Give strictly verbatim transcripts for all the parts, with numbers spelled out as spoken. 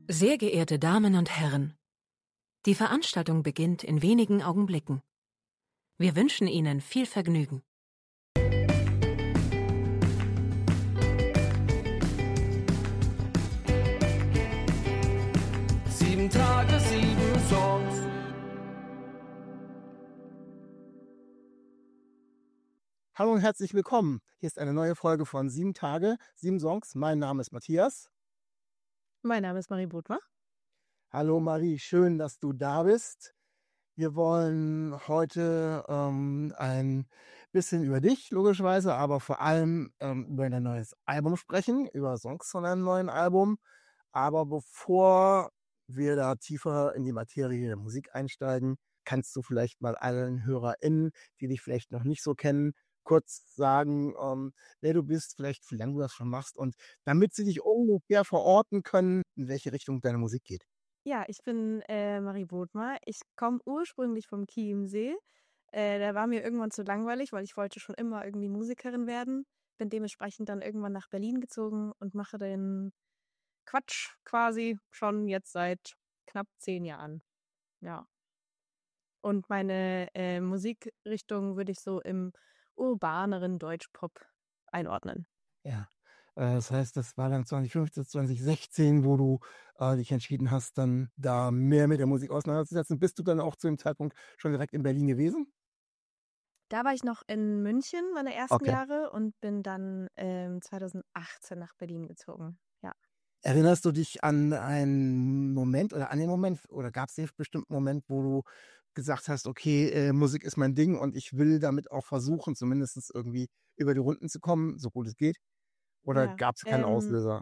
Sehr geehrte Damen und Herren, die Veranstaltung beginnt in wenigen Augenblicken. Wir wünschen Ihnen viel Vergnügen. Sieben Tage, sieben Songs. Hallo und herzlich willkommen. Hier ist eine neue Folge von Sieben Tage, sieben Songs. Mein Name ist Matthias. Mein Name ist Marie Bodmer. Hallo Marie, schön, dass du da bist. Wir wollen heute ähm, ein bisschen über dich, logischerweise, aber vor allem ähm, über dein neues Album sprechen, über Songs von deinem neuen Album. Aber bevor wir da tiefer in die Materie der Musik einsteigen, kannst du vielleicht mal allen HörerInnen, die dich vielleicht noch nicht so kennen, kurz sagen, ähm, wer du bist, vielleicht wie lange du das schon machst und damit sie dich ungefähr verorten können, in welche Richtung deine Musik geht. Ja, ich bin äh, Marie Bodmer. Ich komme ursprünglich vom Chiemsee. Äh, da war mir irgendwann zu langweilig, weil ich wollte schon immer irgendwie Musikerin werden. Bin dementsprechend dann irgendwann nach Berlin gezogen und mache den Quatsch quasi schon jetzt seit knapp zehn Jahren. Ja. Und meine äh, Musikrichtung würde ich so im urbaneren Deutschpop einordnen. Ja, äh, das heißt, das war dann zwanzig fünfzehn, zwanzig sechzehn, wo du äh, dich entschieden hast, dann da mehr mit der Musik auseinanderzusetzen. Bist du dann auch zu dem Zeitpunkt schon direkt in Berlin gewesen? Da war ich noch in München meine ersten Okay. Jahre und bin dann ähm, zweitausendachtzehn nach Berlin gezogen. Ja. Erinnerst du dich an einen Moment oder an den Moment oder gab es den bestimmten Moment, wo du gesagt hast, okay, äh, Musik ist mein Ding und ich will damit auch versuchen, zumindest irgendwie über die Runden zu kommen, so gut es geht? Oder Ja, gab es keinen ähm, Auslöser?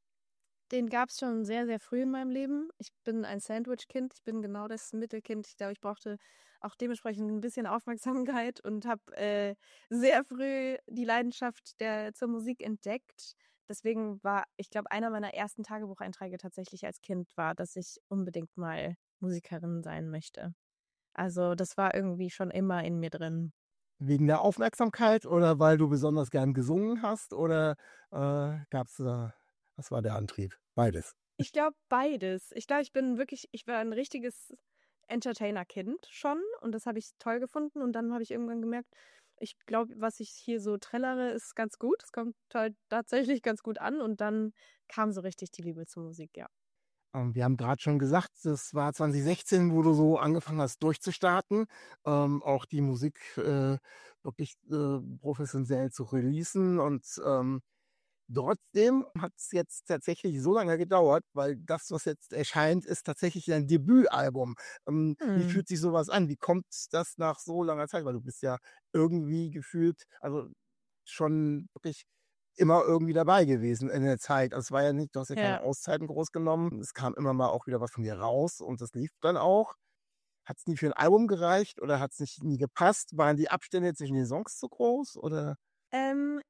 Den gab es schon sehr, sehr früh in meinem Leben. Ich bin ein Sandwich-Kind. Ich bin genau das Mittelkind. Ich glaube, ich brauchte auch dementsprechend ein bisschen Aufmerksamkeit und habe äh, sehr früh die Leidenschaft der, zur Musik entdeckt. Deswegen war, ich glaube, einer meiner ersten Tagebucheinträge tatsächlich als Kind war, dass ich unbedingt mal Musikerin sein möchte. Also das war irgendwie schon immer in mir drin. Wegen der Aufmerksamkeit oder weil du besonders gern gesungen hast oder äh, gab es da, was war der Antrieb? Beides. Ich glaube beides. Ich glaube, ich bin wirklich, ich war ein richtiges Entertainer-Kind schon und das habe ich toll gefunden und dann habe ich irgendwann gemerkt, ich glaube, was ich hier so trällere, ist ganz gut. Es kommt halt tatsächlich ganz gut an und dann kam so richtig die Liebe zur Musik, ja. Ähm, wir haben gerade schon gesagt, das war zwanzig sechzehn, wo du so angefangen hast durchzustarten, ähm, auch die Musik äh, wirklich äh, professionell zu releasen und ähm, trotzdem hat es jetzt tatsächlich so lange gedauert, weil das, was jetzt erscheint, ist tatsächlich dein Debütalbum. Ähm, Wie Hm. fühlt sich sowas an? Wie kommt das nach so langer Zeit? Weil du bist ja irgendwie gefühlt, also schon wirklich immer irgendwie dabei gewesen in der Zeit. Also es war ja nicht, du hast ja keine Ja. Auszeiten groß genommen. Es kam immer mal auch wieder was von dir raus und das lief dann auch. Hat es nie für ein Album gereicht oder hat es nicht nie gepasst? Waren die Abstände zwischen den Songs zu groß oder? Ähm,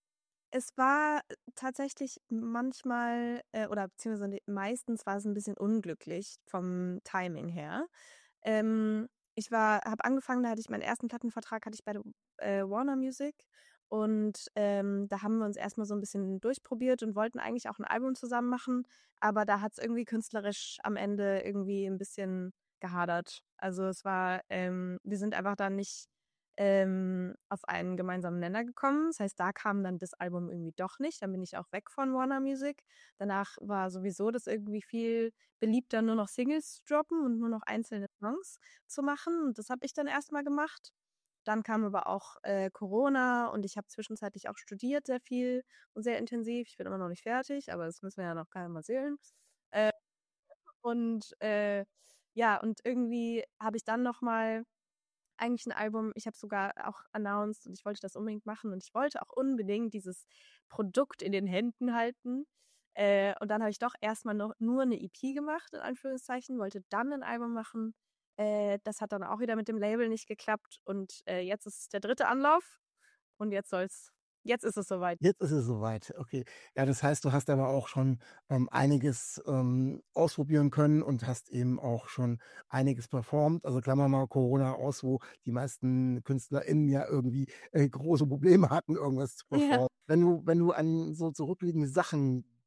Es war tatsächlich manchmal, äh, oder beziehungsweise ne- meistens war es ein bisschen unglücklich vom Timing her. Ähm, ich war, habe angefangen, da hatte ich meinen ersten Plattenvertrag, hatte ich bei der äh, Warner Music und ähm, da haben wir uns erstmal so ein bisschen durchprobiert und wollten eigentlich auch ein Album zusammen machen, aber da hat es irgendwie künstlerisch am Ende irgendwie ein bisschen gehadert. Also es war, ähm, wir sind einfach dann nicht ähm, auf einen gemeinsamen Nenner gekommen. Das heißt, da kam dann das Album irgendwie doch nicht. Dann bin ich auch weg von Warner Music. Danach war sowieso das irgendwie viel beliebter, nur noch Singles zu droppen und nur noch einzelne Songs zu machen. Und das habe ich dann erstmal gemacht. Dann kam aber auch äh, Corona und ich habe zwischenzeitlich auch studiert sehr viel und sehr intensiv. Ich bin immer noch nicht fertig, aber das müssen wir ja noch gar nicht mal sehen. Äh, und äh, ja, und irgendwie habe ich dann nochmal eigentlich ein Album, ich habe sogar auch announced und ich wollte das unbedingt machen und ich wollte auch unbedingt dieses Produkt in den Händen halten. Äh, und dann habe ich doch erstmal noch nur eine E P gemacht, in Anführungszeichen, wollte dann ein Album machen. Äh, das hat dann auch wieder mit dem Label nicht geklappt und äh, jetzt ist es der dritte Anlauf und jetzt soll's, jetzt ist es soweit. Jetzt ist es soweit, okay. Ja, das heißt, du hast aber auch schon ähm, einiges ähm, ausprobieren können und hast eben auch schon einiges performt. Also klammern wir mal Corona aus, wo die meisten KünstlerInnen ja irgendwie äh, große Probleme hatten, irgendwas zu Ja. performen. Wenn du, wenn du an so zurückliegende Sachen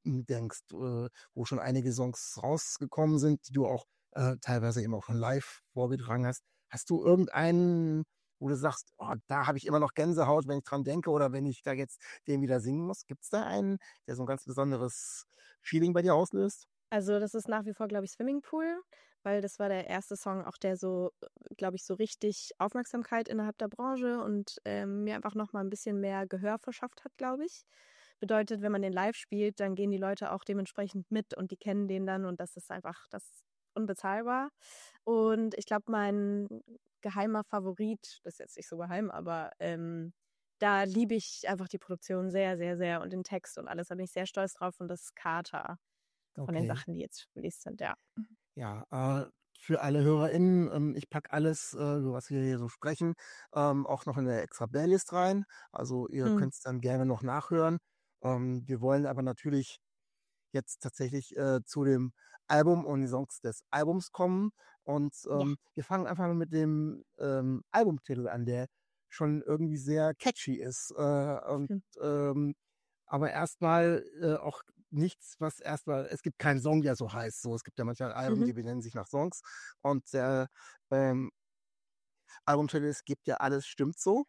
zurückdenkst, äh, wo schon einige Songs rausgekommen sind, die du auch äh, teilweise eben auch schon live vorgetragen hast. Hast du irgendeinen, wo du sagst, oh, da habe ich immer noch Gänsehaut, wenn ich dran denke oder wenn ich da jetzt den wieder singen muss? Gibt es da einen, der so ein ganz besonderes Feeling bei dir auslöst? Also, das ist nach wie vor, glaube ich, Swimmingpool, weil das war der erste Song auch, der so, glaube ich, so richtig Aufmerksamkeit innerhalb der Branche und, ähm, mir einfach noch mal 'n bisschen mehr Gehör verschafft hat, glaube ich. Bedeutet, wenn man den live spielt, dann gehen die Leute auch dementsprechend mit und die kennen den dann und das ist einfach das ist unbezahlbar. Und ich glaube, mein geheimer Favorit, das ist jetzt nicht so geheim, aber, ähm, da liebe ich einfach die Produktion sehr, sehr, sehr und den Text und alles. Da bin ich sehr stolz drauf und das ist „Kater“ von den Okay. Sachen, die jetzt released sind, ja. Ja, äh, für alle HörerInnen, ähm, ich packe alles, äh, so was wir hier so sprechen, ähm, auch noch in der extra Playlist rein. Also ihr Mhm. könnt es dann gerne noch nachhören. Ähm, wir wollen aber natürlich jetzt tatsächlich äh, zu dem Album und die Songs des Albums kommen. Und Ja. ähm, wir fangen einfach mal mit dem ähm, Albumtitel an, der schon irgendwie sehr catchy ist. Äh, und Mhm. ähm, aber erstmal äh, auch nichts, was erstmal, es gibt keinen Song, der so heißt. So, es gibt ja manchmal Alben, Mhm. die benennen sich nach Songs. Und der ähm, Albumtitel ist Gibt ja alles stimmt so.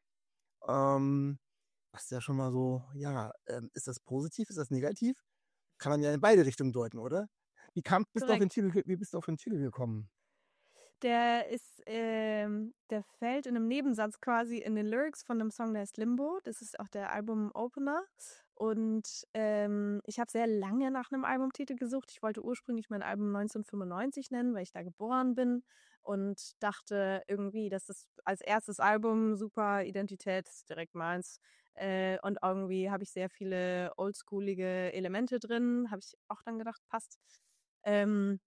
Ähm, was ist ja schon mal so, ja, ähm, ist das positiv, ist das negativ? Kann man ja in beide Richtungen deuten, oder? Wie kam bist du auf den Korrekt. Titel ge wie bist du auf den Titel gekommen? Der ist, ähm der fällt in 'nem Nebensatz quasi in den Lyrics von 'nem Song, der heißt „Limbo“. Das ist auch der Album-Opener. Und, ähm, ich habe sehr lange nach 'nem Albumtitel gesucht. Ich wollte ursprünglich mein Album neunzehnhundertfünfundneunzig nennen, weil ich da geboren bin und dachte irgendwie, das ist als erstes Album super Identität, ist direkt meins. Äh, und irgendwie habe ich sehr viele oldschoolige Elemente drin, habe ich auch dann gedacht, passt. Ähm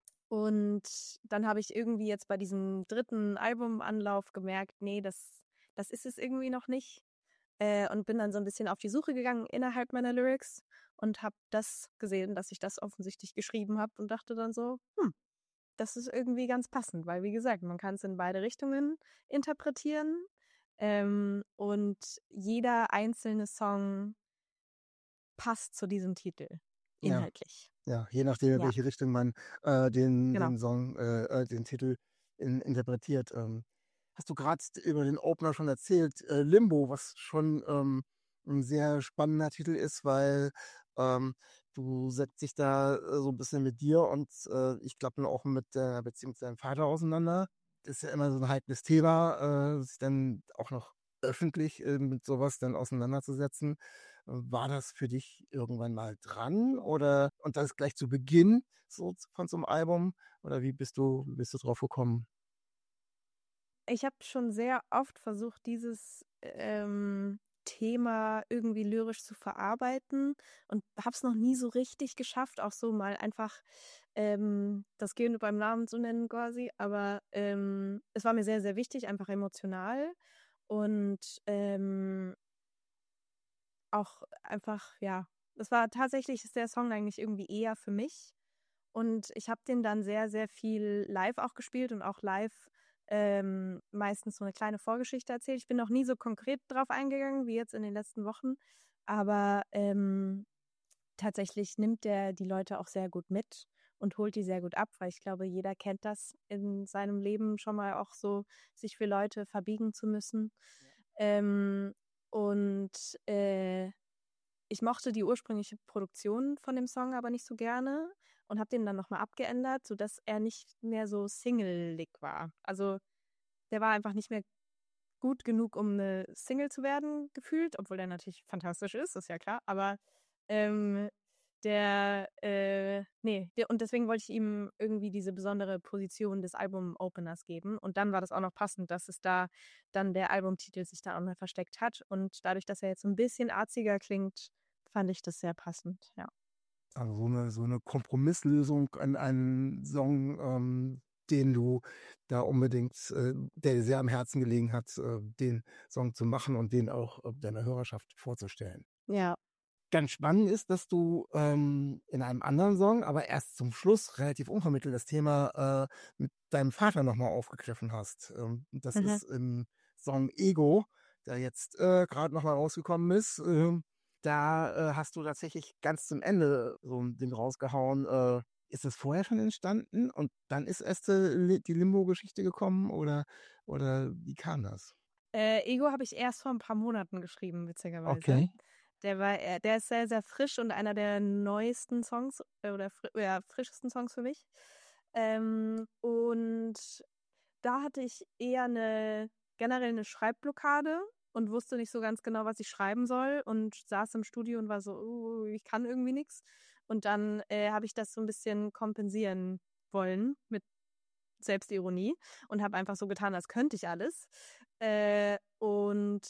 Und dann habe ich irgendwie jetzt bei diesem dritten Albumanlauf gemerkt, nee, das das ist es irgendwie noch nicht. Äh, und bin dann so ein bisschen auf die Suche gegangen innerhalb meiner Lyrics und habe das gesehen, dass ich das offensichtlich geschrieben habe und dachte dann so: „Hm, das ist irgendwie ganz passend“, weil wie gesagt, man kann es in beide Richtungen interpretieren, ähm, und jeder einzelne Song passt zu diesem Titel Ja, inhaltlich. ja, je nachdem, in Ja, welche Richtung man äh, den genau. den Song äh, äh, den Titel in interpretiert. Ähm, hast du gerade über den Opener schon erzählt, äh, „Limbo“, was schon ähm, 'n sehr spannender Titel ist, weil ähm, du setzt dich da äh, so ein bisschen mit dir und äh, ich glaube dann auch mit der Beziehung zu deinem Vater auseinander. Das ist ja immer so ein heikles Thema, äh, sich dann auch noch öffentlich äh, mit sowas dann auseinanderzusetzen. War das für dich irgendwann mal dran oder und das gleich zu Beginn so z von so 'nem Album oder wie bist du wie bist du drauf gekommen? Ich habe schon sehr oft versucht, dieses, ähm, Thema irgendwie lyrisch zu verarbeiten und habe es noch nie so richtig geschafft, auch so mal einfach, ähm, das Gehirn beim Namen zu nennen quasi. Aber, ähm, es war mir sehr, sehr wichtig, einfach emotional und, ähm, auch einfach, ja, es war tatsächlich ist der Song eigentlich irgendwie eher für mich. Und ich habe den dann sehr, sehr viel live auch gespielt und auch live, ähm, meistens so eine kleine Vorgeschichte erzählt. Ich bin noch nie so konkret drauf eingegangen wie jetzt in den letzten Wochen, aber, ähm, tatsächlich nimmt der die Leute auch sehr gut mit und holt die sehr gut ab, weil ich glaube, jeder kennt das in seinem Leben schon mal auch so, sich für Leute verbiegen zu müssen. Ähm, und, äh ich mochte die ursprüngliche Produktion von dem Song aber nicht so gerne und habe den dann noch mal abgeändert, sodass er nicht mehr so singelig war. Also, der war einfach nicht mehr gut genug, um 'ne Single zu werden gefühlt, obwohl der natürlich fantastisch ist, ist ja klar, aber, ähm, der, äh ne, der und deswegen wollte ich ihm irgendwie diese besondere Position des Album-Openers geben und dann war das auch noch passend, dass es da dann der Albumtitel sich da auch noch versteckt hat und dadurch, dass er jetzt so 'n bisschen arziger klingt, fand ich das sehr passend, ja. Also, so 'ne so 'ne Kompromisslösung an einen Song, ähm, den du da unbedingt äh, der dir sehr am Herzen gelegen hat, äh, den Song zu machen und den auch äh, deiner Hörerschaft vorzustellen. Ja. Ganz spannend ist, dass du ähm, in einem anderen Song, aber erst zum Schluss relativ unvermittelt das Thema äh, mit deinem Vater noch mal aufgegriffen hast. Ähm, das Mhm. ist im Song „Ego“, der jetzt äh, grad noch mal rausgekommen ist. Ähm da äh, hast du tatsächlich ganz zum Ende so ein Ding rausgehauen. Äh, ist das vorher schon entstanden und dann ist erst äh, Li- die Limbo-Geschichte gekommen oder, oder wie kam das? Äh, Ego habe ich erst vor ein paar Monaten geschrieben, witzigerweise. Okay. Der war, äh, der ist sehr, sehr frisch und einer der neuesten Songs äh, oder fri ja, frischesten Songs für mich. Ähm, und da hatte ich eher eine generell eine Schreibblockade und wusste nicht so ganz genau, was ich schreiben soll und saß im Studio und war so, uh, ich kann irgendwie nichts. Und dann äh, habe ich das so ein bisschen kompensieren wollen mit Selbstironie und habe einfach so getan, als könnte ich alles. Äh, und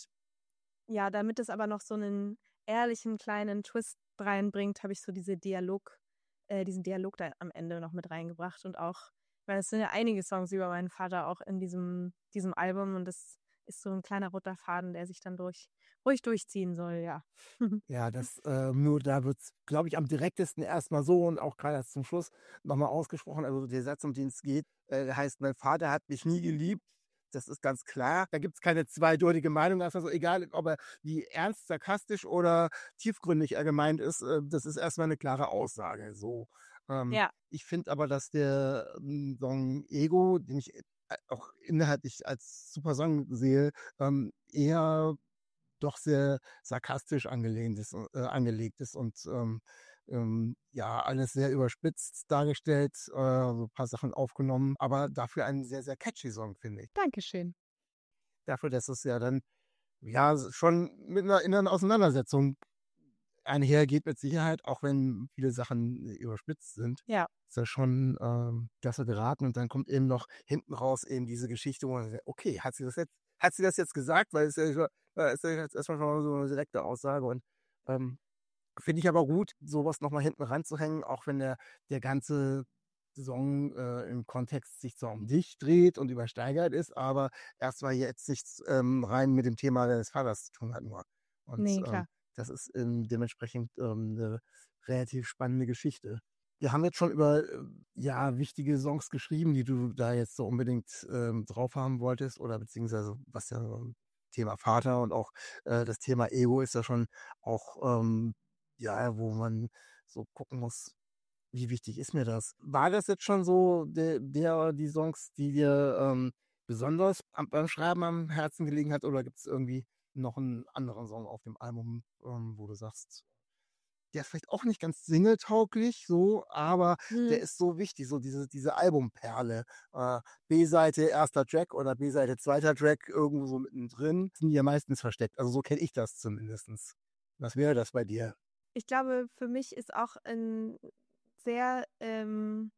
ja, damit es aber noch so einen ehrlichen kleinen Twist reinbringt, habe ich so diese Dialog, äh, diesen Dialog da am Ende noch mit reingebracht und auch, weil es sind ja einige Songs über meinen Vater auch in diesem, diesem Album und das ist so ein kleiner roter Faden, der sich dann durch, ruhig durchziehen soll, ja. Ja, das, äh, nur da wird's, glaube ich, am direktesten erstmal so und auch gerade zum Schluss nochmal ausgesprochen. Also der Satz, um den es geht, äh, der heißt, mein Vater hat mich nie geliebt. Das ist ganz klar. Da gibt es keine zweideutige Meinung. Also egal, ob er wie ernst, sarkastisch oder tiefgründig er gemeint ist, äh, das ist erstmal eine klare Aussage. So. Ähm, Ja, ich finde aber, dass der ähm, Song Ego, den ich äh, auch inhaltlich als super Song sehe, ähm, eher doch sehr sarkastisch angelehnt ist, äh, angelegt ist und ähm, ähm, ja, alles sehr überspitzt dargestellt, äh, so ein paar Sachen aufgenommen, aber dafür ein sehr, sehr catchy Song, finde ich. Dankeschön. Dafür, dass es ja dann ja schon mit einer inneren Auseinandersetzung einhergeht mit Sicherheit, auch wenn viele Sachen äh, überspitzt sind. Ja, Ist ja schon ähm, klasse geraten und dann kommt eben noch hinten raus eben diese Geschichte, wo man sagt, okay, hat sie das jetzt, hat sie das jetzt gesagt? Weil es ja, schon- äh, ist ja jetzt erstmal schon mal so eine direkte Aussage und ähm, finde ich aber gut, sowas nochmal hinten ranzuhängen, auch wenn der, der ganze Song äh, im Kontext sich zwar um dich dreht und übersteigert ist, aber erstmal jetzt nichts ähm, rein mit dem Thema deines Vaters zu tun hat nur. Und nee, ähm, klar. das ist ähm, dementsprechend ähm, eine relativ spannende Geschichte. Wir haben jetzt schon über äh, ja, wichtige Songs geschrieben, die du da jetzt so unbedingt ähm, drauf haben wolltest oder beziehungsweise was ja ähm, Thema Vater und auch äh, das Thema Ego ist ja schon auch ähm, ja, wo man so gucken muss, wie wichtig ist mir das? War das jetzt schon so der, der oder die Songs, die dir ähm, besonders am, beim Schreiben am Herzen gelegen hat, oder gibt es irgendwie noch einen anderen Song auf dem Album, ähm, wo du sagst, der ist vielleicht auch nicht ganz singletauglich, so, aber der Hm. ist so wichtig, so diese, diese Albumperle. Äh, B-Seite, erster Track oder B-Seite, zweiter Track, irgendwo so mittendrin, sind die ja meistens versteckt. Also so kenne ich das zumindest. Was wäre das bei dir? Ich glaube, für mich ist auch ein sehr ähm,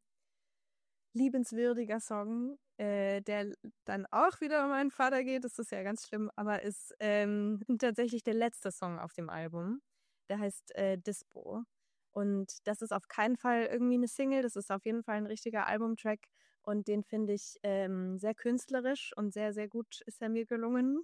liebenswürdiger Song, äh, der dann auch wieder um meinen Vater geht. Das ist ja ganz schlimm, aber ist ähm, tatsächlich der letzte Song auf dem Album. Der heißt äh, Dispo. Und das ist auf keinen Fall irgendwie eine Single, das ist auf jeden Fall ein richtiger Albumtrack. Und den finde ich ähm, sehr künstlerisch und sehr, sehr gut ist er mir gelungen,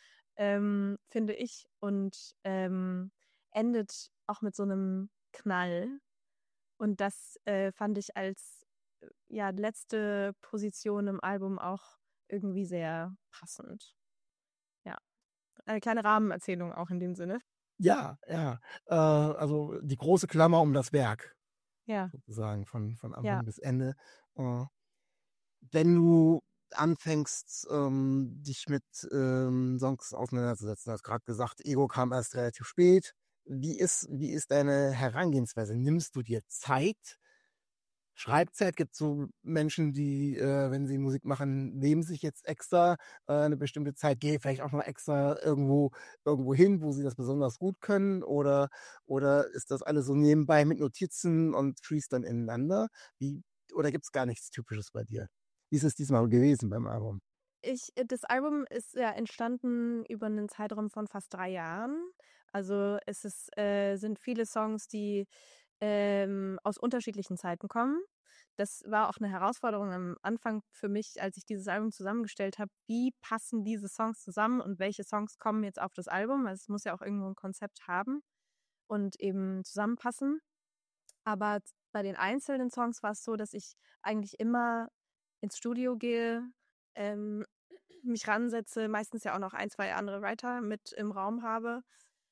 ähm, finde ich. Und ähm, endet auch mit so einem Knall. Und das äh, fand ich als äh, ja, letzte Position im Album auch irgendwie sehr passend. Ja, eine kleine Rahmenerzählung auch in dem Sinne. Ja, ja. Äh, also die große Klammer um das Werk, Ja, sozusagen, von, von ja. Anfang bis Ende. Äh, wenn du anfängst, ähm, dich mit ähm, Songs auseinanderzusetzen, du hast gerade gesagt, Ego kam erst relativ spät. Wie ist, wie ist deine Herangehensweise? Nimmst du dir Zeit? Schreibzeit gibt so Menschen, die, äh, wenn sie Musik machen, nehmen sich jetzt extra äh, eine bestimmte Zeit, gehen vielleicht auch noch extra irgendwo, irgendwo hin, wo sie das besonders gut können, oder, oder ist das alles so nebenbei mit Notizen und fließt dann ineinander? Wie, oder gibt es gar nichts Typisches bei dir? Wie ist es diesmal gewesen beim Album? Ich, äh, das Album ist ja entstanden über einen Zeitraum von fast drei Jahren. Also es ist, äh, sind viele Songs, die ähm, aus unterschiedlichen Zeiten kommen. Das war auch eine Herausforderung am Anfang für mich, als ich dieses Album zusammengestellt habe. Wie passen diese Songs zusammen und welche Songs kommen jetzt auf das Album? Also es muss ja auch irgendwo ein Konzept haben und eben zusammenpassen. Aber z- bei den einzelnen Songs war es so, dass ich eigentlich immer ins Studio gehe, ähm, mich ransetze, meistens ja auch noch ein, zwei andere Writer mit im Raum habe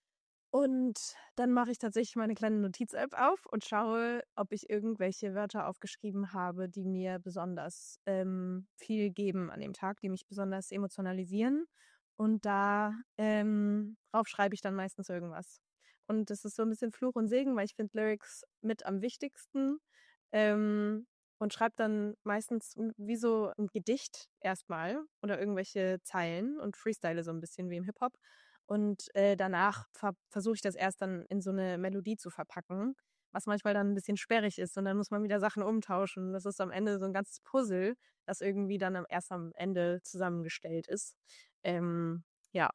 Und dann mache ich tatsächlich meine kleine Notiz-App auf und schaue, ob ich irgendwelche Wörter aufgeschrieben habe, die mir besonders ähm, viel geben an dem Tag, die mich besonders emotionalisieren. Und da ähm, drauf schreibe ich dann meistens irgendwas. Und das ist so ein bisschen Fluch und Segen, weil ich finde Lyrics mit am wichtigsten. Ähm, und schreibe dann meistens m- wie so ein Gedicht erstmal oder irgendwelche Zeilen und freestyle so ein bisschen wie im Hip-Hop. Und äh, danach ver versuche ich das erst dann in so eine Melodie zu verpacken, was manchmal dann ein bisschen sperrig ist und dann muss man wieder Sachen umtauschen. Das ist am Ende so ein ganzes Puzzle, das irgendwie dann am erst am Ende zusammengestellt ist. Ähm, ja,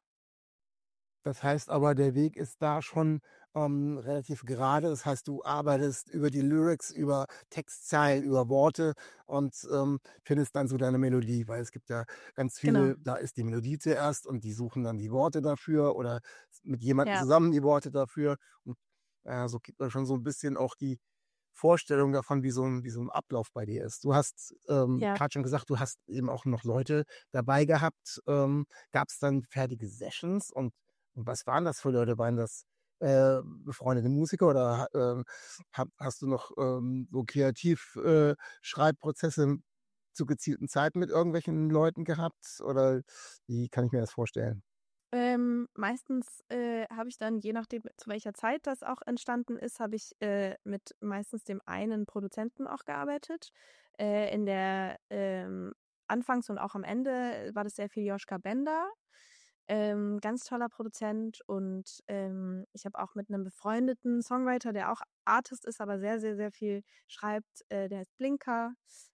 Das heißt aber, der Weg ist da schon ähm, relativ gerade. Das heißt, du arbeitest über die Lyrics, über Textzeilen, über Worte und ähm, findest dann so deine Melodie, weil es gibt ja ganz genau. viele, da ist die Melodie zuerst und die suchen dann die Worte dafür oder mit jemandem Ja, zusammen die Worte dafür. Und äh, so gibt man schon so ein bisschen auch die Vorstellung davon, wie so ein, wie so ein Ablauf bei dir ist. Du hast ähm, ja. gerade schon gesagt, du hast eben auch noch Leute dabei gehabt. Ähm, Gab es dann fertige Sessions und und was waren das für Leute? Waren das äh, befreundete Musiker oder ähm, hab, hast du noch ähm, so kreativ äh, Schreibprozesse zu gezielten Zeiten mit irgendwelchen Leuten gehabt? Oder wie kann ich mir das vorstellen? Ähm, meistens äh, habe ich dann, je nachdem, zu welcher Zeit das auch entstanden ist, habe ich äh, mit meistens dem einen Produzenten auch gearbeitet. Äh, in der ähm, Anfangs und auch am Ende war das sehr viel Joschka Bender. Ähm, ganz toller Produzent und ähm, ich habe auch mit einem befreundeten Songwriter, der auch Artist ist, aber sehr, sehr, sehr viel schreibt, äh, der heißt Blinker.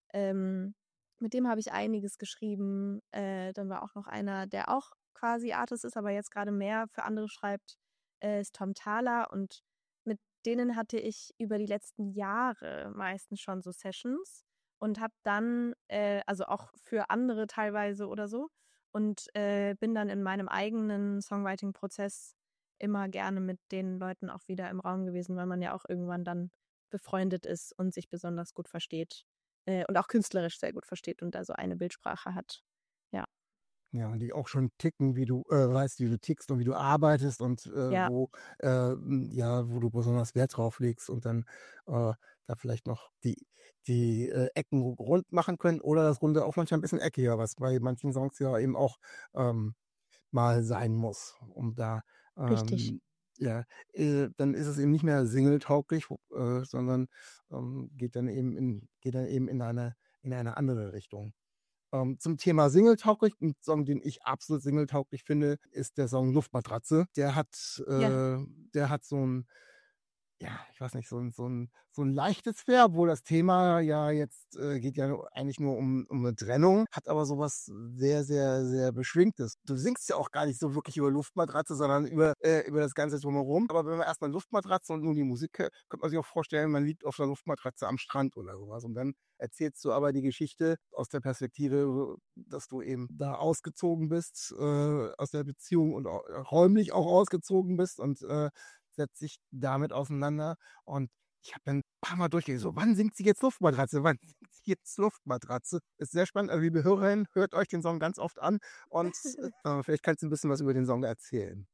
Ähm, mit dem habe ich einiges geschrieben. Äh, dann war auch noch einer, der auch quasi Artist ist, aber jetzt gerade mehr für andere schreibt, äh, ist Tom Thaler. Und mit denen hatte ich über die letzten Jahre meistens schon so Sessions und habe dann, äh, also auch für andere teilweise oder so, und äh, bin dann in meinem eigenen Songwriting-Prozess immer gerne mit den Leuten auch wieder im Raum gewesen, weil man ja auch irgendwann dann befreundet ist und sich besonders gut versteht äh, und auch künstlerisch sehr gut versteht und da so eine Bildsprache hat. Ja, Ja, und die auch schon ticken, wie du äh, weißt, wie du tickst und wie du arbeitest und äh, ja, wo, äh, m, ja, wo du besonders Wert drauf legst und dann äh, da vielleicht noch die, die äh, Ecken rund machen können oder das Runde auch manchmal ein bisschen eckiger, was bei manchen Songs ja eben auch ähm, mal sein muss, um da, richtig. ähm, ja, äh, dann ist es eben nicht mehr singletauglich, wo- äh, sondern ähm, geht dann eben in, geht dann eben in eine, in eine andere Richtung. Ähm, zum Thema singletauglich, ein Song, den ich absolut singletauglich finde, ist der Song Luftmatratze. Der hat, Ja, äh, der hat so ein, ja, ich weiß nicht, so ein, so ein, so ein leichtes Flair, obwohl das Thema ja jetzt äh, geht ja eigentlich nur um, um eine Trennung, hat aber sowas sehr, sehr, sehr Beschwingtes. Du singst ja auch gar nicht so wirklich über Luftmatratze, sondern über, äh, über das Ganze drumherum. Aber wenn man erstmal Luftmatratze und nur die Musik hört, könnte man sich auch vorstellen, man liegt auf einer Luftmatratze am Strand oder sowas. Und dann erzählst du aber die Geschichte aus der Perspektive, dass du eben da ausgezogen bist, äh, aus der Beziehung und auch, räumlich auch ausgezogen bist und äh, setzt sich damit auseinander. Und ich habe dann ein paar Mal durchgelesen, so, wann singt sie jetzt Luftmatratze? Wann singt sie jetzt Luftmatratze? Ist sehr spannend. Also, liebe Hörerinnen, hört euch den Song ganz oft an und äh, vielleicht kannst du ein bisschen was über den Song erzählen.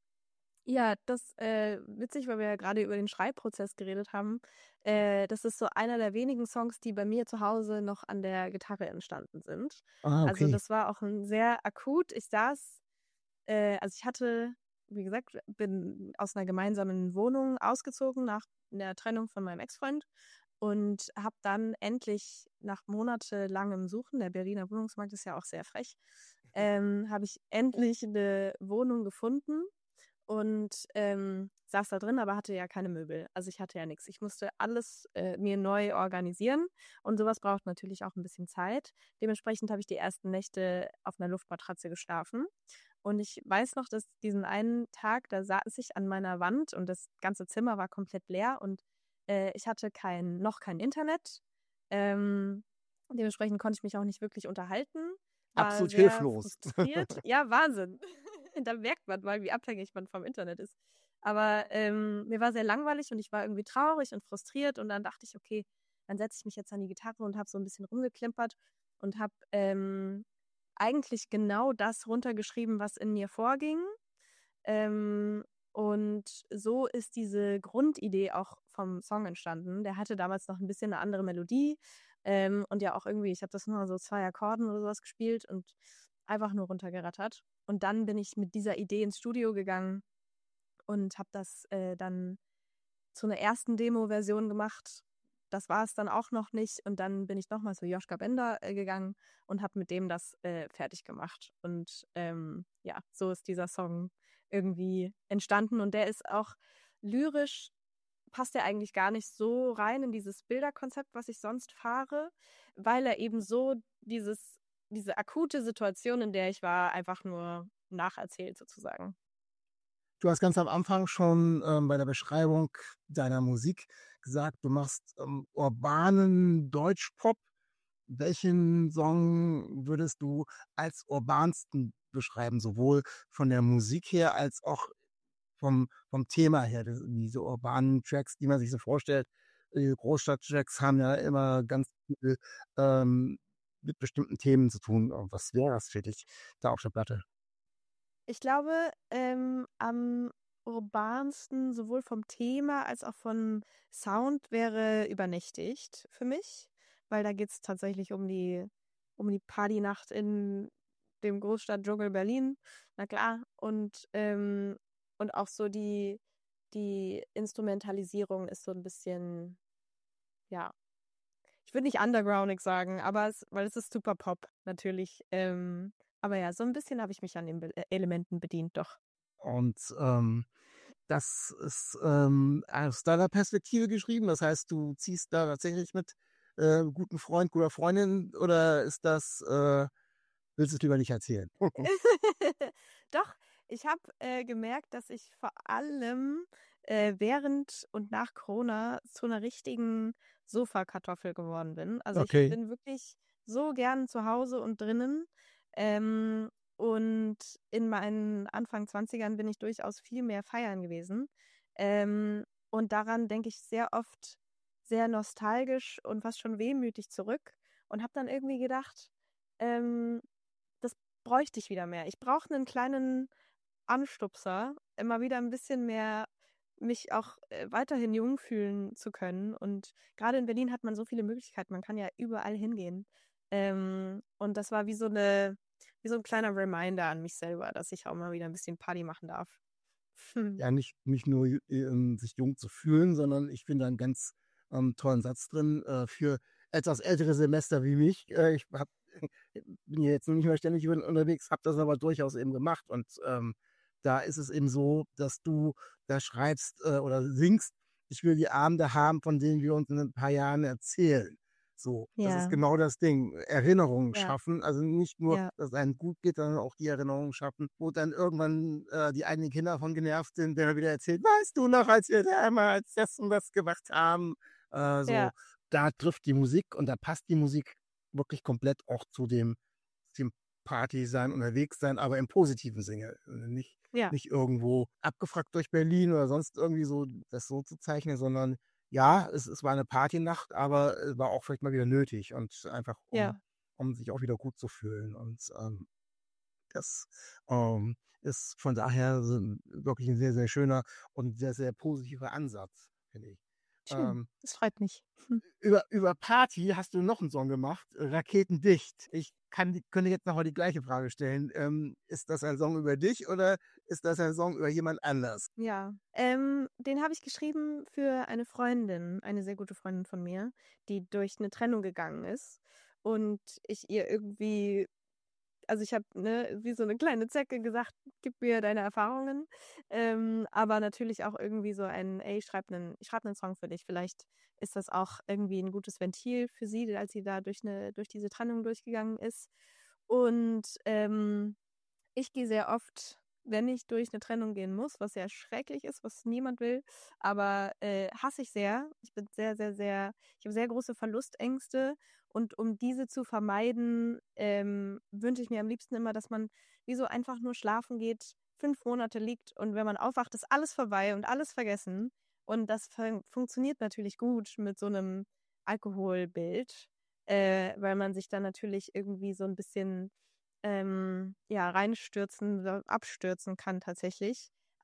ja, das äh, witzig, weil wir ja gerade über den Schreibprozess geredet haben. Äh, das ist so einer der wenigen Songs, die bei mir zu Hause noch an der Gitarre entstanden sind. Ah, Also okay. das war auch ein sehr akut. Ich saß, äh, also ich hatte, wie gesagt, bin aus einer gemeinsamen Wohnung ausgezogen nach der Trennung von meinem Ex-Freund und habe dann endlich nach monatelangem Suchen, der Berliner Wohnungsmarkt ist ja auch sehr frech, ähm, habe ich endlich eine Wohnung gefunden und ähm, saß da drin, aber hatte ja keine Möbel. Also ich hatte ja nichts. Ich musste alles äh, mir neu organisieren und sowas braucht natürlich auch ein bisschen Zeit. Dementsprechend habe ich die ersten Nächte auf einer Luftmatratze geschlafen. Und ich weiß noch, dass diesen einen Tag, da saß ich an meiner Wand und das ganze Zimmer war komplett leer und äh, ich hatte kein, noch kein Internet. Ähm, dementsprechend konnte ich mich auch nicht wirklich unterhalten, war Absolut sehr hilflos. frustriert. Ja, Wahnsinn. Da merkt man mal, wie abhängig man vom Internet ist. Aber ähm, mir war sehr langweilig und ich war irgendwie traurig und frustriert und dann dachte ich, okay, dann setze ich mich jetzt an die Gitarre und habe so ein bisschen rumgeklimpert und habe ähm, eigentlich genau das runtergeschrieben, was in mir vorging. Ähm, Und so ist diese Grundidee auch vom Song entstanden. Der hatte damals noch ein bisschen eine andere Melodie ähm, und ja auch irgendwie, ich habe das nur so zwei Akkorden oder sowas gespielt und einfach nur runtergerattert. Und dann bin ich mit dieser Idee ins Studio gegangen und habe das äh, dann zu einer ersten Demo-Version gemacht. Das war es dann auch noch nicht. Und dann bin ich nochmal zu Joschka Bender äh, gegangen und habe mit dem das äh, fertig gemacht. Und ähm, ja, so ist dieser Song irgendwie entstanden. Und der ist auch lyrisch, passt er eigentlich gar nicht so rein in dieses Bilderkonzept, was ich sonst fahre, weil er eben so dieses, diese akute Situation, in der ich war, einfach nur nacherzählt sozusagen. Du hast ganz am Anfang schon ähm, bei der Beschreibung deiner Musik gesagt, du machst ähm, urbanen Deutschpop. Welchen Song würdest du als urbansten beschreiben, sowohl von der Musik her als auch vom, vom Thema her? Das, diese urbanen Tracks, die man sich so vorstellt, die Großstadt-Tracks haben ja immer ganz viel ähm, mit bestimmten Themen zu tun. Was wäre das für dich da auf der Platte? Ich glaube, ähm, am urbansten sowohl vom Thema als auch von Sound wäre Übernächtigt für mich, weil da geht es tatsächlich um die, um die Partynacht in dem Großstadtdschungel Berlin, na klar. Und, ähm, und auch so die, die Instrumentalisierung ist so ein bisschen, ja, ich würde nicht undergroundig sagen, aber es, weil es ist super Pop natürlich. Ähm, aber ja, so ein bisschen habe ich mich an den Be äh, Elementen bedient, doch. Und ähm, das ist ähm, aus deiner Perspektive geschrieben. Das heißt, du ziehst da tatsächlich mit äh, guten Freund, guter Freundin oder ist das, äh, willst du es lieber nicht erzählen? Doch, ich habe äh, gemerkt, dass ich vor allem äh, während und nach Corona zu einer richtigen Sofakartoffel geworden bin. Also ich Okay. bin wirklich so gern zu Hause und drinnen. Ähm, und in meinen Anfang Zwanzigern bin ich durchaus viel mehr feiern gewesen. Ähm, und daran denke ich sehr oft sehr nostalgisch und fast schon wehmütig zurück und habe dann irgendwie gedacht, ähm, das bräuchte ich wieder mehr. Ich brauche einen kleinen Anstupser, immer wieder ein bisschen mehr mich auch äh, weiterhin jung fühlen zu können. Und gerade in Berlin hat man so viele Möglichkeiten, man kann ja überall hingehen. Ähm, und das war wie so eine, wie so ein kleiner Reminder an mich selber, dass ich auch mal wieder ein bisschen Party machen darf. Hm. Ja, nicht, nicht nur ähm, sich jung zu fühlen, sondern ich finde einen ganz ähm, tollen Satz drin äh, für etwas ältere Semester wie mich. Äh, ich hab, bin ja jetzt noch nicht mehr ständig über- unterwegs, habe das aber durchaus eben gemacht. Und ähm, da ist es eben so, dass du da schreibst äh, oder singst, ich will die Abende haben, von denen wir uns in ein paar Jahren erzählen. So, das ist Ja, genau das Ding. Erinnerungen ja, schaffen, also nicht nur, ja, dass es einem gut geht, sondern auch die Erinnerungen schaffen, wo dann irgendwann äh, die eigenen Kinder von genervt sind, der wieder erzählt, weißt du noch, als wir damals das und das gemacht haben. Äh, so, ja, da trifft die Musik und da passt die Musik wirklich komplett auch zu dem, dem Party sein, unterwegs sein, aber im positiven Sinne. Nicht, ja, nicht irgendwo abgefragt durch Berlin oder sonst irgendwie so das so zu zeichnen, sondern ja, es, es war eine Partynacht, aber es war auch vielleicht mal wieder nötig und einfach um, ja. um sich auch wieder gut zu fühlen. Und ähm, das ähm, ist von daher so ein- wirklich ein sehr, sehr schöner und sehr, sehr positiver Ansatz, finde ich. Schön. Ähm, Das freut mich. Hm. über, über Party hast du noch einen Song gemacht, äh, Raketendicht. Ich kann, die- könnte jetzt noch mal die gleiche Frage stellen. Ähm, ist das ein Song über dich oder ist das ein Song über jemand anders? Ja, ähm, den habe ich geschrieben für eine Freundin, eine sehr gute Freundin von mir, die durch eine Trennung gegangen ist und ich ihr irgendwie, also ich habe, ne, wie so eine kleine Zecke gesagt: „Gib mir deine Erfahrungen“, ähm, aber natürlich auch irgendwie so ein: „Ey, ich schreibe 'nen ich schreibe 'nen Song für dich.“ Vielleicht ist das auch irgendwie ein gutes Ventil für sie, als sie da durch 'ne durch diese Trennung durchgegangen ist. Und, ähm ich gehe sehr oft, wenn ich durch eine Trennung gehen muss, was sehr schrecklich ist, was niemand will, aber, äh, hasse ich sehr. Ich bin sehr, sehr, sehr ich habe sehr große Verlustängste und um diese zu vermeiden, ähm, wünsche ich mir am liebsten immer, dass man wie so einfach nur schlafen geht, fünf Monate liegt und wenn man aufwacht, ist alles vorbei und alles vergessen. Und das fun funktioniert natürlich gut mit so einem Alkoholbild, äh, weil man sich dann natürlich irgendwie so ein bisschen ähm, ja, reinstürzen oder abstürzen kann tatsächlich.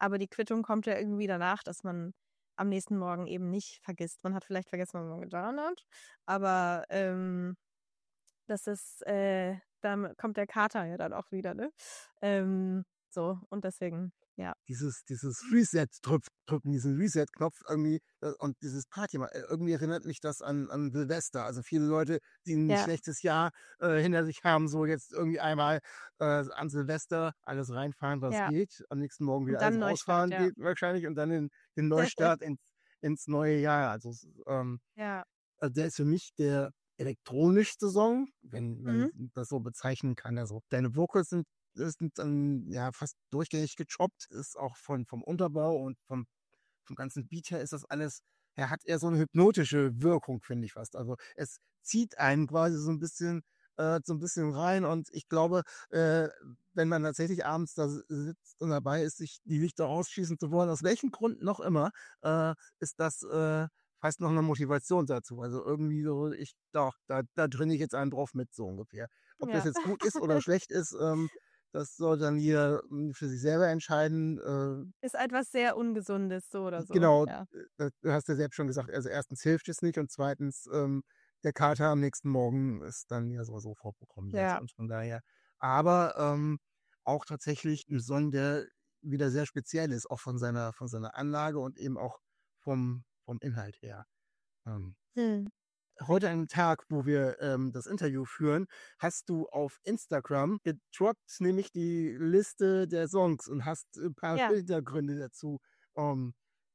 aber die Quittung kommt ja irgendwie danach, dass man am nächsten Morgen eben nicht vergisst. Man hat vielleicht vergessen, was man getan hat, aber ähm, das ist, äh, dann kommt der Kater ja dann auch wieder, ne? Ähm, so, und deswegen, ja. Dieses, dieses Reset-Drücken, diesen Reset-Knopf irgendwie äh, und dieses Party, ma- äh, irgendwie erinnert mich das an, an Silvester. Also viele Leute, die ein Ja, schlechtes Jahr äh, hinter sich haben, so jetzt irgendwie einmal äh, an Silvester alles reinfahren, was ja. geht, am nächsten Morgen wieder Und dann alles Neustart, rausfahren ja. geht wahrscheinlich und dann den, den Neustart ins, ins neue Jahr. Also es, ähm, Ja. also der ist für mich der elektronischste Song, wenn man Mhm. das so bezeichnen kann. Also deine Vocals sind, sind dann ja fast durchgängig gechoppt, ist auch von, vom Unterbau und vom, vom ganzen Beat her ist das alles, er hat eher so eine hypnotische Wirkung, finde ich fast. Also es zieht einen quasi so ein bisschen, äh, so ein bisschen rein und ich glaube, äh, wenn man tatsächlich abends da sitzt und dabei ist, sich die Lichter ausschießen zu wollen, aus welchen Gründen noch immer, äh, ist das äh, fast noch eine Motivation dazu. Also irgendwie so, ich doch, da, da drinne ich jetzt einen drauf mit, so ungefähr. Ob das Ja. jetzt gut ist oder schlecht ist, ähm, das soll dann jeder mm, für sich selber entscheiden. Äh, Ist etwas sehr Ungesundes, so oder so. genau, Ja. äh, du hast ja selbst schon gesagt, also erstens hilft es nicht und zweitens, ähm, der Kater am nächsten Morgen ist dann ja sowieso vorprogrammiert. Ja. Und von daher, aber ähm, auch tatsächlich ein Song, der wieder sehr speziell ist, auch von seiner, von seiner Anlage und eben auch vom, vom Inhalt her. Ähm, Hm. heute an einem Tag, wo wir ähm, das Interview führen, hast du auf Instagram gedroppt, nämlich die Liste der Songs und hast ein paar Ja. Hintergründe dazu ähm,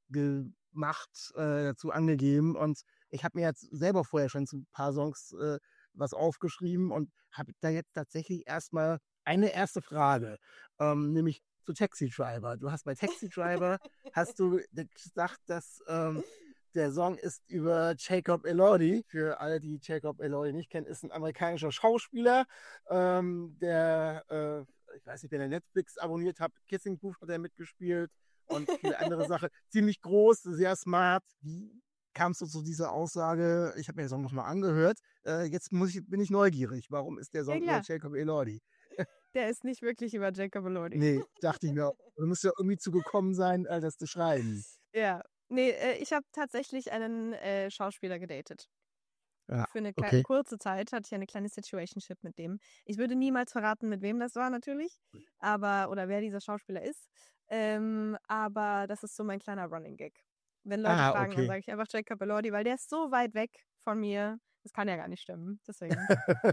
gemacht, äh, dazu angegeben. Und ich habe mir jetzt selber vorher schon zu ein paar Songs äh, was aufgeschrieben und habe da jetzt tatsächlich erstmal eine erste Frage, ähm, nämlich zu Taxi Driver. Du hast bei Taxi Driver hast du gesagt, dass ähm, der Song ist über Jacob Elordi. Für alle, die Jacob Elordi nicht kennen, ist ein amerikanischer Schauspieler, ähm, der, äh, ich weiß nicht, wer der Netflix abonniert hat, Kissing Booth hat er mitgespielt und viele andere Sachen. Ziemlich groß, sehr smart. Wie kamst du zu dieser Aussage? Ich habe mir den Song nochmal angehört. Äh, jetzt muss ich, bin ich neugierig. Warum ist der Ja, Song über klar. Jacob Elordi? Der ist nicht wirklich über Jacob Elordi. Nee, dachte ich mir. Du musst ja irgendwie zugekommen sein, äh, das zu schreiben. Ja. Nee, äh, ich habe tatsächlich einen äh, Schauspieler gedatet. Ja, Für eine klei- okay. kurze Zeit hatte ich eine kleine Situationship mit dem. Ich würde niemals verraten, mit wem das war natürlich, aber oder wer dieser Schauspieler ist. Ähm, aber das ist so mein kleiner Running Gag. Wenn Leute Ah, fragen, dann okay. sage ich einfach Jacob Elordi, weil der ist so weit weg von mir. Das kann ja gar nicht stimmen. Deswegen.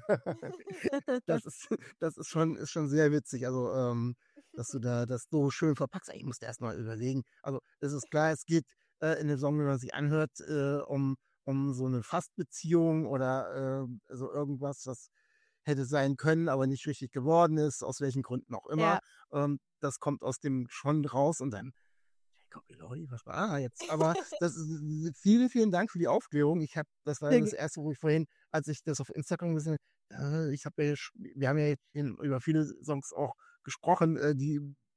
Das ist, das ist schon, ist schon sehr witzig. Also, ähm, dass du da das so schön verpackst. Ich musste erst mal überlegen. Also, es ist klar, es geht äh, in dem Song, wenn man sich anhört, äh, um, um so eine Fastbeziehung oder äh, so irgendwas, was hätte sein können, aber nicht richtig geworden ist, aus welchen Gründen auch immer. Ja. Ähm, das kommt aus dem schon raus und dann Jacob Elordi, was war ah, jetzt? Aber das ist, vielen, vielen Dank für die Aufklärung. Ich habe, das war Sehr das ge- erste, wo ich vorhin, als ich das auf Instagram gesehen habe, äh, ich habe ja, jetzt- wir haben ja jetzt in, über viele Songs auch gesprochen, äh, die,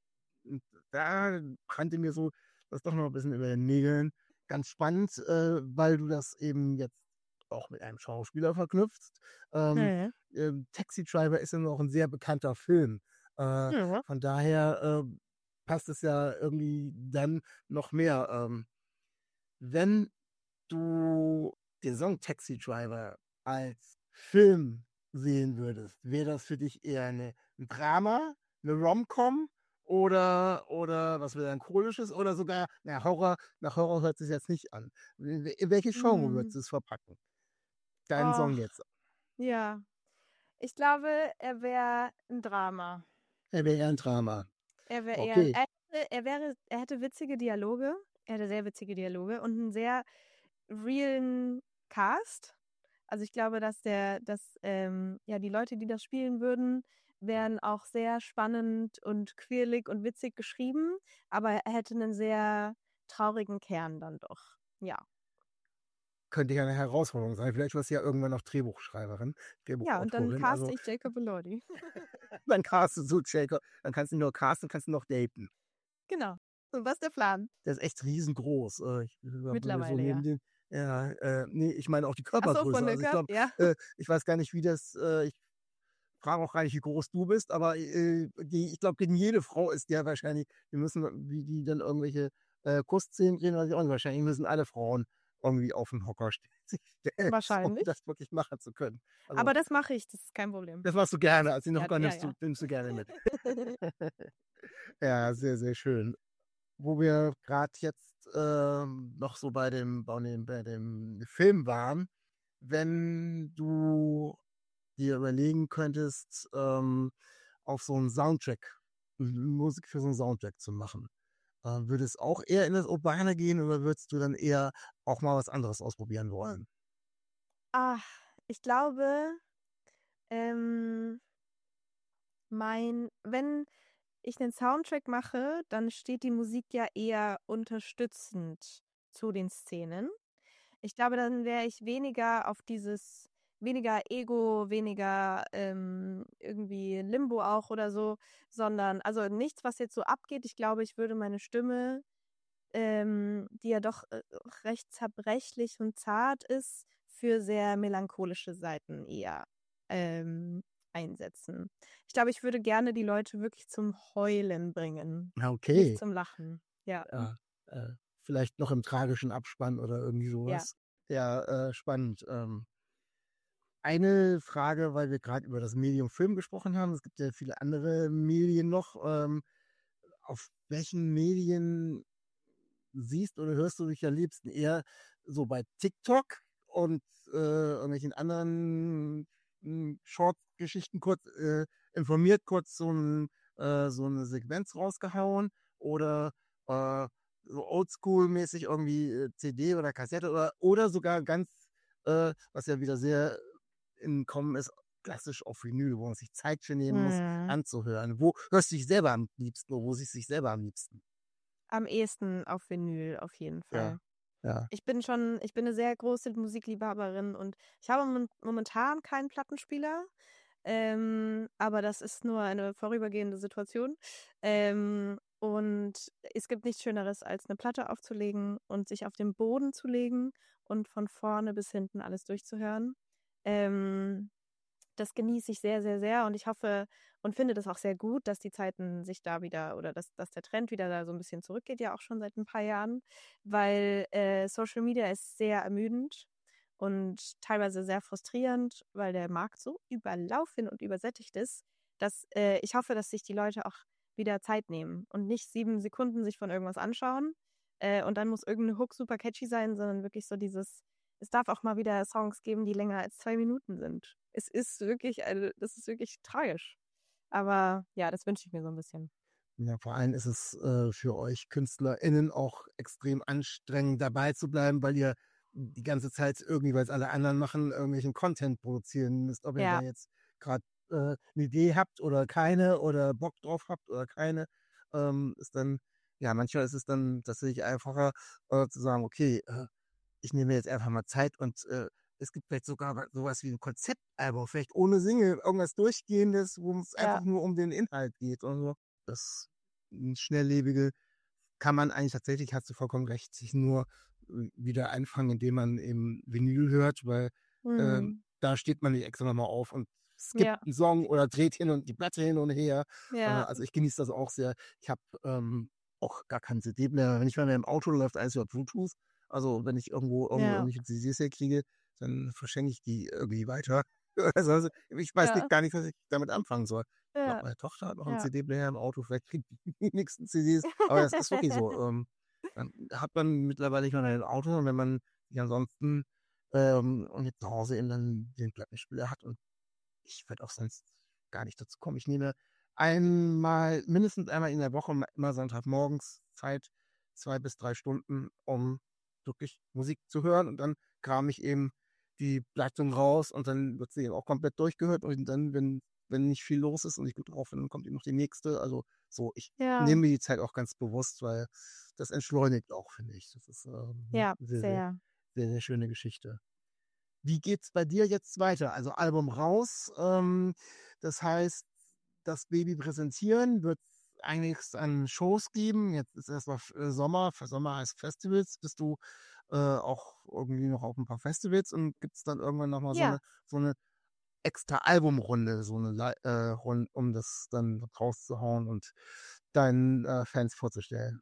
da brannte mir so das doch noch ein bisschen über den Nägeln. Ganz spannend, äh, weil du das eben jetzt auch mit einem Schauspieler verknüpfst. Ähm, Mhm. ähm, Taxi Driver ist ja noch ein sehr bekannter Film. Äh, Ja. von daher äh, passt es ja irgendwie dann noch mehr. Ähm, wenn du den Song Taxi Driver als Film sehen würdest, wäre das für dich eher eine, ein Drama, eine Rom-Com oder, oder was melancholisches oder sogar, na, Horror, nach Horror hört sich jetzt nicht an. In in welche Genre würdest Hm. du es verpacken? Deinen Oh, Song jetzt. ja. Ich glaube, er wäre ein Drama. Er wäre eher ein Drama. Er wäre eher, Okay. er, hätte- er wäre, er hätte witzige Dialoge. Er hätte sehr witzige Dialoge und einen sehr realen Cast. Also ich glaube, dass der, dass ähm, ja die Leute, die das spielen würden, wären auch sehr spannend und quirlig und witzig geschrieben, aber er hätte einen sehr traurigen Kern dann doch. Ja. Könnte ja eine Herausforderung sein. Vielleicht wirst du ja irgendwann noch Drehbuchschreiberin, Ja, und dann Drehbuchautorin. cast Also ich Jacob Elordi. dann castest du Jacob, dann kannst du nicht nur casten, kannst du noch daten. Genau. Und was ist der Plan? Der ist echt riesengroß. Äh, Ich, so Mittlerweile, neben ja. den, ja, äh, nee, ich meine auch die Ach so, Körpergröße. von der Also ich Körper, glaube, ja. äh, ich weiß gar nicht, wie das, äh, ich frage auch gar nicht, wie groß du bist, aber äh, die, ich glaube, gegen jede Frau ist ja wahrscheinlich, wir müssen, wie die dann irgendwelche äh, Kussszenen drehen, weiß ich auch nicht, wahrscheinlich müssen alle Frauen irgendwie auf den Hocker stehen, sich stellen, um Wahrscheinlich. das wirklich machen zu können. Also, Aber das mache ich, das ist kein Problem. das machst du gerne, also den Ja, Hocker ja, nimmst, ja. Du, nimmst du gerne mit. Ja, sehr, sehr schön. Wo wir gerade jetzt ähm, noch so bei dem, bei dem, bei dem Film waren, wenn du dir überlegen könntest, ähm, auf so einen Soundtrack, Musik für so einen Soundtrack zu machen, äh, würde es auch eher in das Urbane gehen oder würdest du dann eher auch mal was anderes ausprobieren wollen? Ach, ich glaube, ähm, mein, wenn ich einen Soundtrack mache, dann steht die Musik ja eher unterstützend zu den Szenen. Ich glaube, dann wäre ich weniger auf dieses, weniger Ego, weniger ähm, irgendwie Limbo auch oder so, sondern, also nichts, was jetzt so abgeht. Ich glaube, ich würde meine Stimme, ähm, die ja doch äh, recht zerbrechlich und zart ist, für sehr melancholische Seiten eher ähm, einsetzen. Ich glaube, ich würde gerne die Leute wirklich zum Heulen bringen, Na, nicht okay. zum Lachen. Ja, Ja, äh, vielleicht noch im tragischen Abspann oder irgendwie ja. sowas. Ja, äh, spannend. Ähm, eine Frage, weil wir gerade über das Medium Film gesprochen haben. Es gibt ja viele andere Medien noch. Ähm, auf welchen Medien siehst oder hörst du dich am liebsten eher so bei TikTok und äh, irgendwelchen anderen hm, Short-Geschichten kurz äh, informiert, kurz so, ein, äh, so eine Sequenz rausgehauen oder äh, so oldschool-mäßig irgendwie äh, C D oder Kassette oder, oder sogar ganz, äh, was ja wieder sehr in Kommen ist, klassisch auf Vinyl, wo man sich Zeit für nehmen muss, Hm. anzuhören. Wo hörst du dich selber am liebsten oder wo siehst du dich selber am liebsten? Am ehesten auf Vinyl, auf jeden Fall. Ja, ja. Ich bin schon, ich bin eine sehr große Musikliebhaberin und ich habe mon- momentan keinen Plattenspieler, ähm, aber das ist nur eine vorübergehende Situation. Ähm, und es gibt nichts Schöneres, als eine Platte aufzulegen und sich auf den Boden zu legen und von vorne bis hinten alles durchzuhören. Ähm, das genieße ich sehr, sehr, sehr und ich hoffe und finde das auch sehr gut, dass die Zeiten sich da wieder oder dass, dass der Trend wieder da so ein bisschen zurückgeht, ja auch schon seit ein paar Jahren, weil äh, Social Media ist sehr ermüdend und teilweise sehr frustrierend, weil der Markt so überlaufen und übersättigt ist, dass äh, ich hoffe, dass sich die Leute auch wieder Zeit nehmen und nicht sieben Sekunden sich von irgendwas anschauen äh, und dann muss irgendeine Hook super catchy sein, sondern wirklich so dieses es darf auch mal wieder Songs geben, die länger als zwei Minuten sind. Es ist wirklich, also das ist wirklich tragisch. Aber ja, das wünsche ich mir so ein bisschen. Ja, vor allem ist es äh, für euch KünstlerInnen auch extrem anstrengend, dabei zu bleiben, weil ihr die ganze Zeit irgendwie, weil es alle anderen machen, irgendwelchen Content produzieren müsst. Ob ihr da Ja, jetzt gerade äh, eine Idee habt oder keine oder Bock drauf habt oder keine, ähm, ist dann, ja, manchmal ist es dann tatsächlich einfacher äh, zu sagen, okay, äh, ich nehme mir jetzt einfach mal Zeit und äh, es gibt vielleicht sogar sowas wie ein Konzeptalbum, vielleicht ohne Single, irgendwas Durchgehendes, wo es ja, einfach nur um den Inhalt geht und so. Das hm, Schnelllebige kann man eigentlich tatsächlich, hast du vollkommen recht, sich nur äh, wieder einfangen, indem man eben Vinyl hört, weil ähm, mhm. da steht man nicht extra nochmal auf und skippt Ja, einen Song oder dreht hin und die Platte hin und her. Äh, ja, also ich genieße das auch sehr. Ich habe ähm, auch gar keinen C D-Player. Wenn ich mal im Auto läuft, alles über Bluetooth. Also wenn ich irgendwo, irgendwo ja, irgendwelche C Ds herkriege, dann verschenke ich die irgendwie weiter. Also, also ich weiß nicht, ja, gar nicht, was ich damit anfangen soll. Ich glaube, ja, meine Tochter hat noch einen ja. C D-Player im Auto, vielleicht kriegt die die nächsten C Ds. Aber das ist wirklich so. Ähm, dann hat man mittlerweile nicht mal ein Auto, und wenn man sich ansonsten ähm, und jetzt zu Hause eben dann den Plattenspieler hat und ich würde auch sonst gar nicht dazu kommen. Ich nehme einmal, mindestens einmal in der Woche, immer Sonntagmorgens Zeit, zwei bis drei Stunden, um wirklich Musik zu hören. Und dann kram ich eben die Platten raus und dann wird sie eben auch komplett durchgehört. Und dann, wenn, wenn nicht viel los ist und ich gut drauf bin, dann kommt eben noch die nächste. Also so, ich Ja, nehme mir die Zeit auch ganz bewusst, weil das entschleunigt auch, finde ich. Das ist ähm, eine ja, sehr, sehr, sehr. sehr, sehr schöne Geschichte. Wie geht's bei dir jetzt weiter? Also Album raus, ähm, das heißt, das Baby präsentieren wird eigentlich an Shows geben. Jetzt ist erstmal äh, Sommer, für Sommer heißt Festivals. Bist du äh, auch irgendwie noch auf ein paar Festivals und gibt es dann irgendwann nochmal so Ja, eine, so eine extra Albumrunde, so eine Li- äh, Runde, um das dann rauszuhauen und deinen äh, Fans vorzustellen?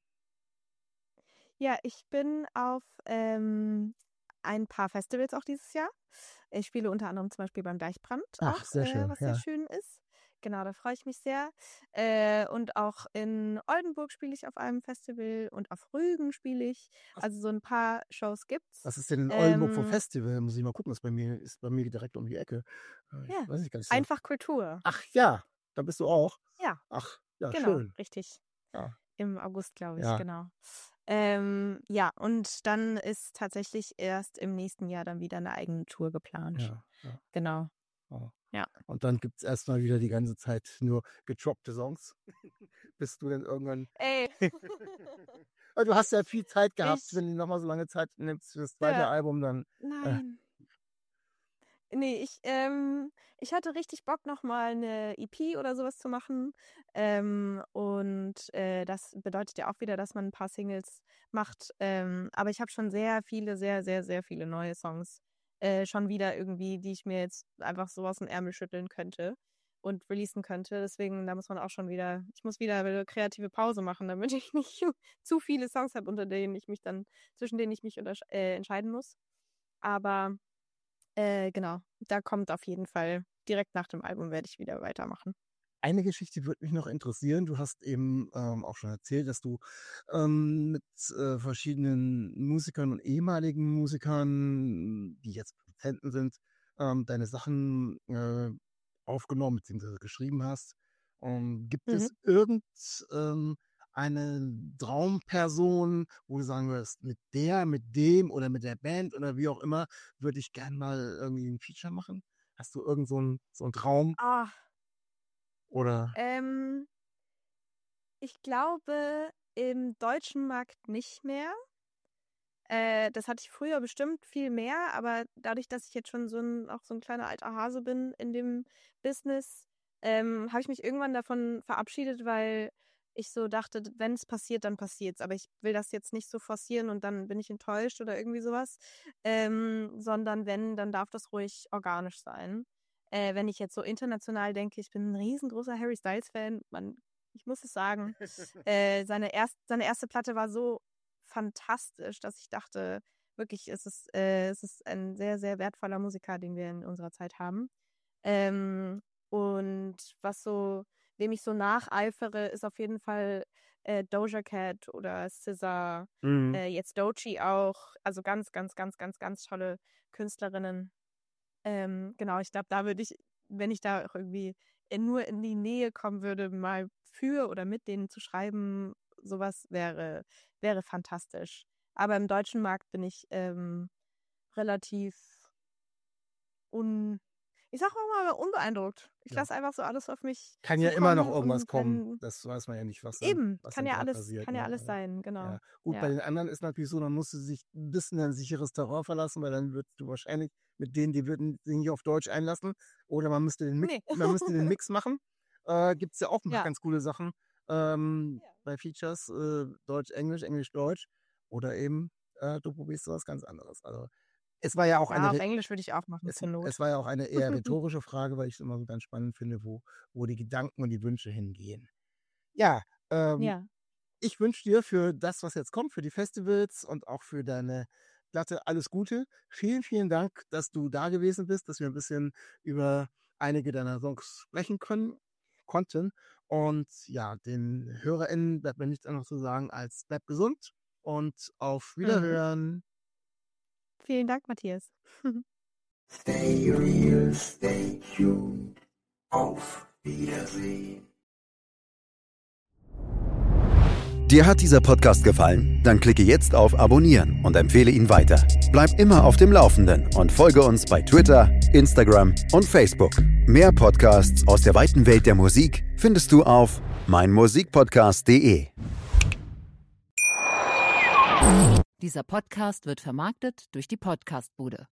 Ja, ich bin auf ähm, ein paar Festivals auch dieses Jahr. Ich spiele unter anderem zum Beispiel beim Deichbrand Ach, auch, sehr äh, schön, was sehr ja. schön ist. Genau, da freue ich mich sehr. Äh, und auch in Oldenburg spiele ich auf einem Festival und auf Rügen spiele ich. Was, Also so ein paar Shows gibt's. was ist denn in Oldenburg vom Ähm, Festival? Muss ich mal gucken, das ist bei mir, ist bei mir direkt um die Ecke. Äh, ja, Weiß ich gar nicht so. einfach Kultur. Ach ja, da bist du auch. Ja, Ach, ja, genau, schön. richtig. Ja, Im August, glaube ich, ja, genau. Ähm, ja, und dann ist tatsächlich erst im nächsten Jahr dann wieder eine eigene Tour geplant. ja, ja. Genau, Oh. ja. Und dann gibt es erstmal wieder die ganze Zeit nur gedroppte Songs, bis du dann irgendwann. Ey, Aber du hast ja viel Zeit gehabt, ich, wenn du nochmal so lange Zeit nimmst für das zweite ja, Album, dann. Äh, nein. Nee, ich, ähm, ich hatte richtig Bock, nochmal eine E P oder sowas zu machen. Ähm, und äh, das bedeutet ja auch wieder, dass man ein paar Singles macht. Ähm, aber ich habe schon sehr viele, sehr, sehr, sehr viele neue Songs äh, schon wieder irgendwie, die ich mir jetzt einfach so aus dem Ärmel schütteln könnte und releasen könnte. Deswegen, da muss man auch schon wieder, ich muss wieder eine kreative Pause machen, damit ich nicht zu viele Songs habe, unter denen ich mich dann, zwischen denen ich mich untersch- äh, entscheiden muss. Aber äh, genau, da kommt auf jeden Fall, direkt nach dem Album werde ich wieder weitermachen. Eine Geschichte würde mich noch interessieren. Du hast eben ähm, auch schon erzählt, dass du ähm, mit äh, verschiedenen Musikern und ehemaligen Musikern, die jetzt Produzenten sind, ähm, deine Sachen äh, aufgenommen bzw. geschrieben hast. Ähm, gibt Mhm. es irgendeine ähm, Traumperson, wo du sagen würdest, mit der, mit dem oder mit der Band oder wie auch immer, würde ich gern mal irgendwie ein Feature machen? Hast du irgend so einen so einen Traum Ah, oder? ähm, ich glaube, im deutschen Markt nicht mehr. Äh, das hatte ich früher bestimmt viel mehr, aber dadurch, dass ich jetzt schon so ein, auch so ein kleiner alter Hase bin in dem Business, ähm, habe ich mich irgendwann davon verabschiedet, weil ich so dachte, wenn es passiert, dann passiert's. Aber ich will das jetzt nicht so forcieren und dann bin ich enttäuscht oder irgendwie sowas. Ähm, sondern wenn, dann darf das ruhig organisch sein. Äh, wenn ich jetzt so international denke, ich bin ein riesengroßer Harry Styles-Fan, man, ich muss es sagen, äh, seine, erst, seine erste Platte war so fantastisch, dass ich dachte, wirklich, es ist, äh, es ist ein sehr, sehr wertvoller Musiker, den wir in unserer Zeit haben. Ähm, und was so, wem ich so nacheifere, ist auf jeden Fall äh, Doja Cat oder S Z A, Mhm. äh, jetzt Doechii auch. Also ganz, ganz, ganz, ganz, ganz tolle Künstlerinnen. Ähm, genau, ich glaube, da würde ich, wenn ich da auch irgendwie in, nur in die Nähe kommen würde, mal für oder mit denen zu schreiben, sowas wäre, wäre fantastisch. Aber im deutschen Markt bin ich ähm, relativ un, ich sag auch mal unbeeindruckt. Ich Ja. lasse einfach so alles auf mich Kann ja immer noch zukommen irgendwas und kommen. wenn, Das weiß man ja nicht, was dann, eben, was kann dann ja gerade alles, passiert. kann ja Ne? alles Also, sein, genau. ja. Gut, bei Ja. den anderen ist natürlich so, dann musst du sich ein bisschen ein sicheres Terrain verlassen, weil dann würdest du wahrscheinlich mit denen, die würden sich nicht auf Deutsch einlassen. Oder man müsste den Mix, Nee. man müsste den Mix machen. Äh, Gibt es ja auch ein paar Ja. ganz coole Sachen ähm, Ja. bei Features. Äh, Deutsch, Englisch, Englisch, Deutsch. Oder eben, äh, du probierst was ganz anderes. Also es war ja auch eine Ja, auf Re- Englisch würde ich auch machen, es, zur Not. es war ja auch eine eher rhetorische Frage, weil ich es immer so ganz spannend finde, wo, wo die Gedanken und die Wünsche hingehen. Ja, ähm, Ja. ich wünsche dir für das, was jetzt kommt, für die Festivals und auch für deine Platte alles Gute. Vielen, vielen Dank, dass du da gewesen bist, dass wir ein bisschen über einige deiner Songs sprechen können, konnten. Und ja, den HörerInnen bleibt mir nichts anderes zu sagen als bleib gesund und auf Mhm. Wiederhören. Vielen Dank, Matthias. Stay real, stay tuned. Auf Wiedersehen. Dir hat dieser Podcast gefallen? Dann klicke jetzt auf Abonnieren und empfehle ihn weiter. Bleib immer auf dem Laufenden und folge uns bei Twitter, Instagram und Facebook. Mehr Podcasts aus der weiten Welt der Musik findest du auf meinmusikpodcast punkt de. Dieser Podcast wird vermarktet durch die Podcastbude.